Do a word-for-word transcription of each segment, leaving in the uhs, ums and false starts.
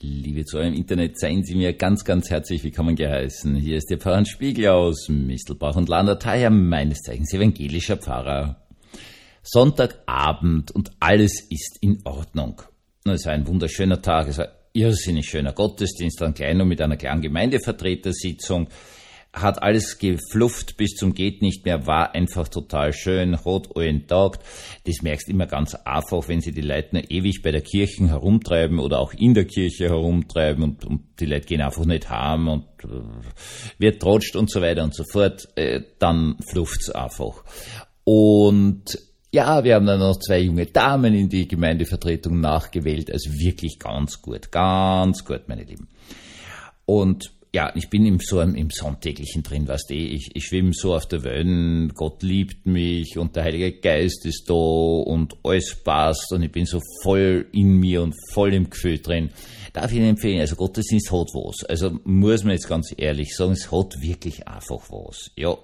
Liebe Zuhörer im Internet, seien Sie mir ganz, ganz herzlich willkommen geheißen. Hier ist der Pfarrer Spiegel aus Mistelbach und Landrateier, meines Zeichens evangelischer Pfarrer. Sonntagabend und alles ist in Ordnung. Es war ein wunderschöner Tag, es war ein irrsinnig schöner Gottesdienst, dann gleich noch mit einer kleinen Gemeindevertretersitzung. Hat alles geflufft bis zum geht nicht mehr, war einfach total schön, hat allen taugt. Das merkst du immer ganz einfach, wenn sie die Leute noch ewig bei der Kirche herumtreiben oder auch in der Kirche herumtreiben und, und die Leute gehen einfach nicht heim und äh, wird trotscht und so weiter und so fort, äh, dann flufft's einfach. Und ja, wir haben dann noch zwei junge Damen in die Gemeindevertretung nachgewählt, also wirklich ganz gut, ganz gut, meine Lieben. Und ja, ich bin im, so im, im Sonntäglichen drin, weißt du, ich, ich schwimme so auf der Wellen, Gott liebt mich und der Heilige Geist ist da und alles passt und ich bin so voll in mir und voll im Gefühl drin. Darf ich Ihnen empfehlen, also Gottesdienst hat was. Also muss man jetzt ganz ehrlich sagen, es hat wirklich einfach was, ja.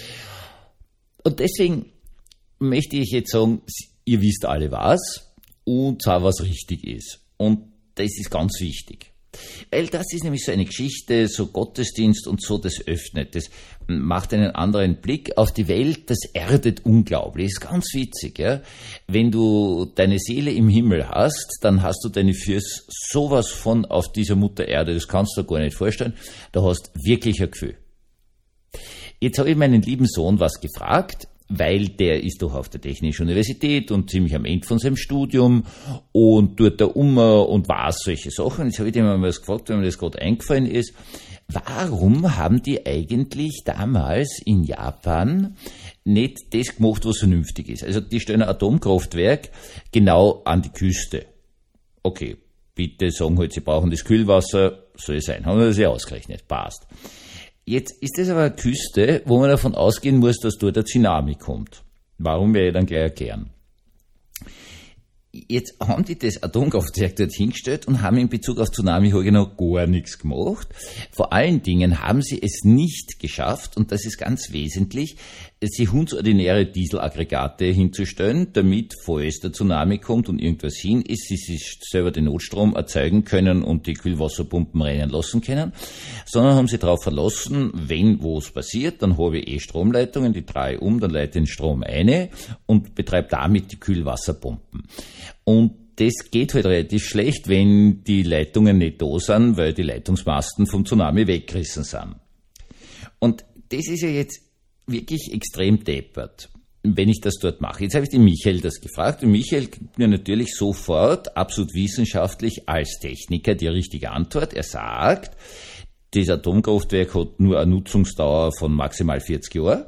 Und deswegen möchte ich jetzt sagen, ihr wisst alle was und zwar was richtig ist. Und das ist ganz wichtig. Weil das ist nämlich so eine Geschichte, so Gottesdienst und so, das öffnet, das macht einen anderen Blick auf die Welt, das erdet unglaublich, das ist ganz witzig, ja. Wenn du deine Seele im Himmel hast, dann hast du deine Füße sowas von auf dieser Mutter Erde, das kannst du dir gar nicht vorstellen, da hast wirklich ein Gefühl. Jetzt habe ich meinen lieben Sohn was gefragt, weil der ist doch auf der Technischen Universität und ziemlich am Ende von seinem Studium und tut da um und weiß solche Sachen. Jetzt habe ich dem mal was gefragt, wenn mir das gerade eingefallen ist. Warum haben die eigentlich damals in Japan nicht das gemacht, was vernünftig ist? Also die stellen ein Atomkraftwerk genau an die Küste. Okay, bitte sagen halt, sie brauchen das Kühlwasser, soll es sein. Haben wir das ja ausgerechnet, passt. Jetzt ist das aber eine Küste, wo man davon ausgehen muss, dass dort der Tsunami kommt. Warum, werde ich dann gleich erklären. Jetzt haben die das Atomkraftwerk dort hingestellt und haben in Bezug auf Tsunami genau gar nichts gemacht. Vor allen Dingen haben sie es nicht geschafft, und das ist ganz wesentlich, sie hundsordinäre Dieselaggregate hinzustellen, damit, falls der Tsunami kommt und irgendwas hin ist, sie sich selber den Notstrom erzeugen können und die Kühlwasserpumpen rennen lassen können, sondern haben sie darauf verlassen, wenn wo es passiert, dann habe ich eh Stromleitungen, die drehe um, dann leite den Strom ein und betreibe damit die Kühlwasserpumpen. Und das geht halt relativ schlecht, wenn die Leitungen nicht da sind, weil die Leitungsmasten vom Tsunami weggerissen sind. Und das ist ja jetzt wirklich extrem deppert, wenn ich das dort mache. Jetzt habe ich den Michael das gefragt und Michael gibt mir natürlich sofort, absolut wissenschaftlich als Techniker, die richtige Antwort. Er sagt, das Atomkraftwerk hat nur eine Nutzungsdauer von maximal vierzig Jahren,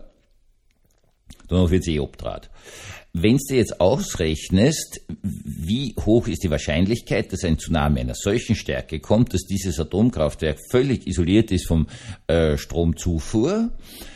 danach wird es eh abgedraht. Wenn du jetzt ausrechnest, wie hoch ist die Wahrscheinlichkeit, dass ein Tsunami einer solchen Stärke kommt, dass dieses Atomkraftwerk völlig isoliert ist vom äh, Stromzufuhr,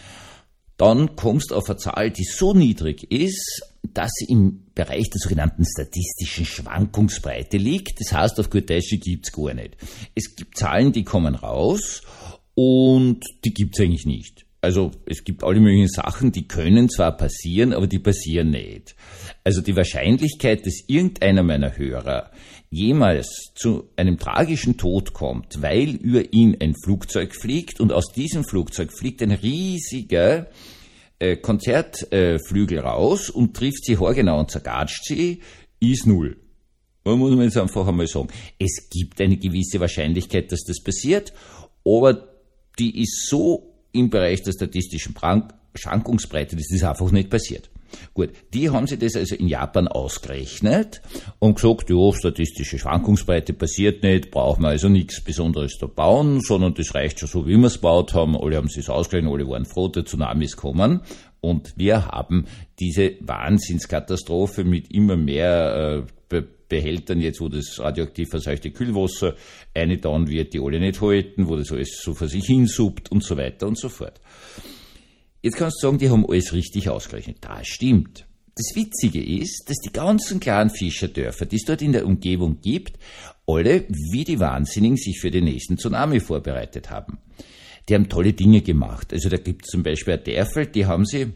dann kommst du auf eine Zahl, die so niedrig ist, dass sie im Bereich der sogenannten statistischen Schwankungsbreite liegt. Das heißt, auf gut Deutsch, die gibt's gar nicht. Es gibt Zahlen, die kommen raus und die gibt's eigentlich nicht. Also es gibt alle möglichen Sachen, die können zwar passieren, aber die passieren nicht. Also die Wahrscheinlichkeit, dass irgendeiner meiner Hörer jemals zu einem tragischen Tod kommt, weil über ihn ein Flugzeug fliegt und aus diesem Flugzeug fliegt ein riesiger äh, Konzertflügel äh, raus und trifft sie haargenau und zergatscht sie, ist null. Da muss man jetzt einfach einmal sagen. Es gibt eine gewisse Wahrscheinlichkeit, dass das passiert, aber die ist so im Bereich der statistischen Schwankungsbreite, das ist einfach nicht passiert. Gut, die haben sich das also in Japan ausgerechnet und gesagt, ja, statistische Schwankungsbreite passiert nicht, brauchen wir also nichts Besonderes da bauen, sondern das reicht schon so, wie wir es gebaut haben. Alle haben es ausgerechnet, alle waren froh, der Tsunami ist gekommen und wir haben diese Wahnsinnskatastrophe mit immer mehr äh, Be- Behältern jetzt, wo das radioaktiv verseuchte Kühlwasser eingetan wird, die alle nicht halten, wo das alles so vor sich hinsuppt und so weiter und so fort. Jetzt kannst du sagen, die haben alles richtig ausgerechnet. Das stimmt. Das Witzige ist, dass die ganzen kleinen Fischerdörfer, die es dort in der Umgebung gibt, alle wie die Wahnsinnigen sich für den nächsten Tsunami vorbereitet haben. Die haben tolle Dinge gemacht. Also da gibt es zum Beispiel ein Dörfel, die haben sie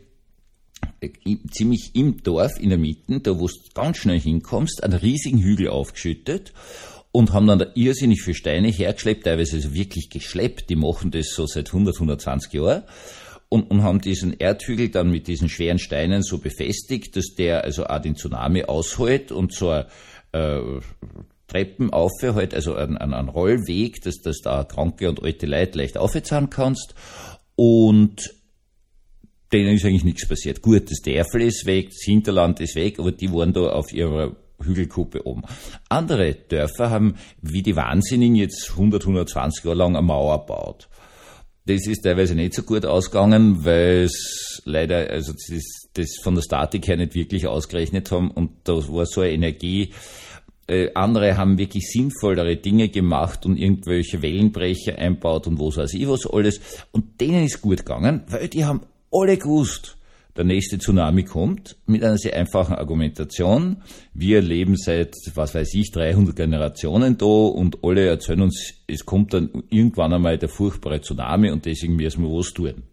ziemlich im Dorf, in der Mitte, da wo du ganz schnell hinkommst, einen riesigen Hügel aufgeschüttet und haben dann da irrsinnig viele Steine hergeschleppt, teilweise also wirklich geschleppt, die machen das so seit hundert, hundertzwanzig Jahren und, und haben diesen Erdhügel dann mit diesen schweren Steinen so befestigt, dass der also auch den Tsunami aushält und so ein äh, Treppen auf, halt, also ein, ein, ein Rollweg, dass, dass da kranke und alte Leute leicht aufzahlen kannst und denen ist eigentlich nichts passiert. Gut, das Dörfel ist weg, das Hinterland ist weg, aber die waren da auf ihrer Hügelkuppe oben. Andere Dörfer haben wie die Wahnsinnigen jetzt hundert, hundertzwanzig Jahre lang eine Mauer gebaut. Das ist teilweise nicht so gut ausgegangen, weil es leider, also das, das von der Statik her nicht wirklich ausgerechnet haben und da war so eine Energie. Äh, andere haben wirklich sinnvollere Dinge gemacht und irgendwelche Wellenbrecher einbaut und was weiß ich was alles. Und denen ist gut gegangen, weil die haben alle gewusst, der nächste Tsunami kommt, mit einer sehr einfachen Argumentation. Wir leben seit, was weiß ich, dreihundert Generationen da und alle erzählen uns, es kommt dann irgendwann einmal der furchtbare Tsunami und deswegen müssen wir was tun.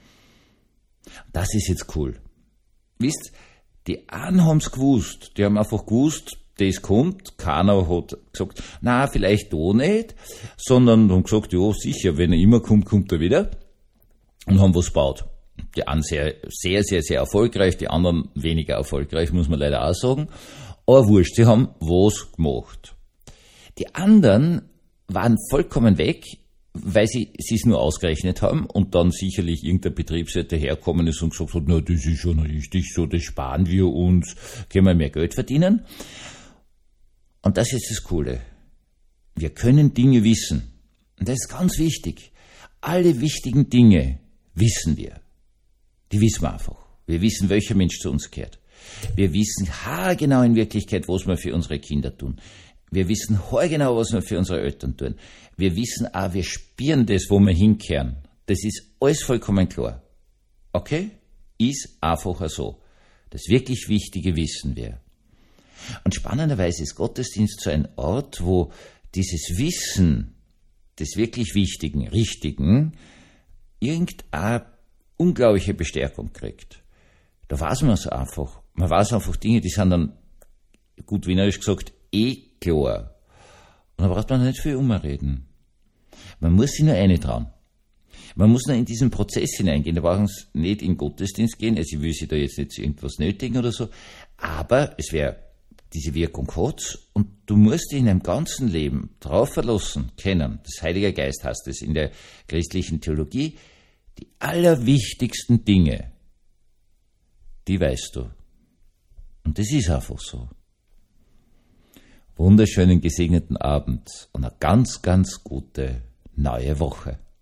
Das ist jetzt cool. Wisst, die einen haben's gewusst, die haben einfach gewusst, das kommt, keiner hat gesagt, na, vielleicht da nicht, sondern haben gesagt, ja, sicher, wenn er immer kommt, kommt er wieder und haben was gebaut. Die einen sehr, sehr, sehr, sehr erfolgreich, die anderen weniger erfolgreich, muss man leider auch sagen. Aber wurscht, sie haben was gemacht. Die anderen waren vollkommen weg, weil sie es nur ausgerechnet haben und dann sicherlich irgendein Betriebswirt herkommen ist und gesagt hat, na, das ist schon richtig so, das sparen wir uns, können wir mehr Geld verdienen. Und das ist das Coole. Wir können Dinge wissen. Und das ist ganz wichtig. Alle wichtigen Dinge wissen wir. Die wissen wir einfach. Wir wissen, welcher Mensch zu uns gehört. Wir wissen haargenau in Wirklichkeit, was wir für unsere Kinder tun. Wir wissen haargenau, was wir für unsere Eltern tun. Wir wissen auch, wir spüren das, wo wir hinkehren. Das ist alles vollkommen klar. Okay? Ist einfach so. Das wirklich Wichtige wissen wir. Und spannenderweise ist Gottesdienst so ein Ort, wo dieses Wissen des wirklich Wichtigen, Richtigen, irgendeine unglaubliche Bestärkung kriegt. Da weiß man es einfach. Man weiß einfach Dinge, die sind dann, gut wienerisch gesagt, eh klar. Und da braucht man nicht viel umreden. Man muss sich nur eine trauen. Man muss nur in diesen Prozess hineingehen. Da brauchen Sie nicht in Gottesdienst gehen. Also ich will Sie da jetzt nicht irgendwas nötigen oder so. Aber es wäre, diese Wirkung hat's und du musst dich in deinem ganzen Leben drauf verlassen können. Das Heilige Geist heißt es in der christlichen Theologie. Die allerwichtigsten Dinge, die weißt du. Und das ist einfach so. Wunderschönen gesegneten Abend und eine ganz, ganz gute neue Woche.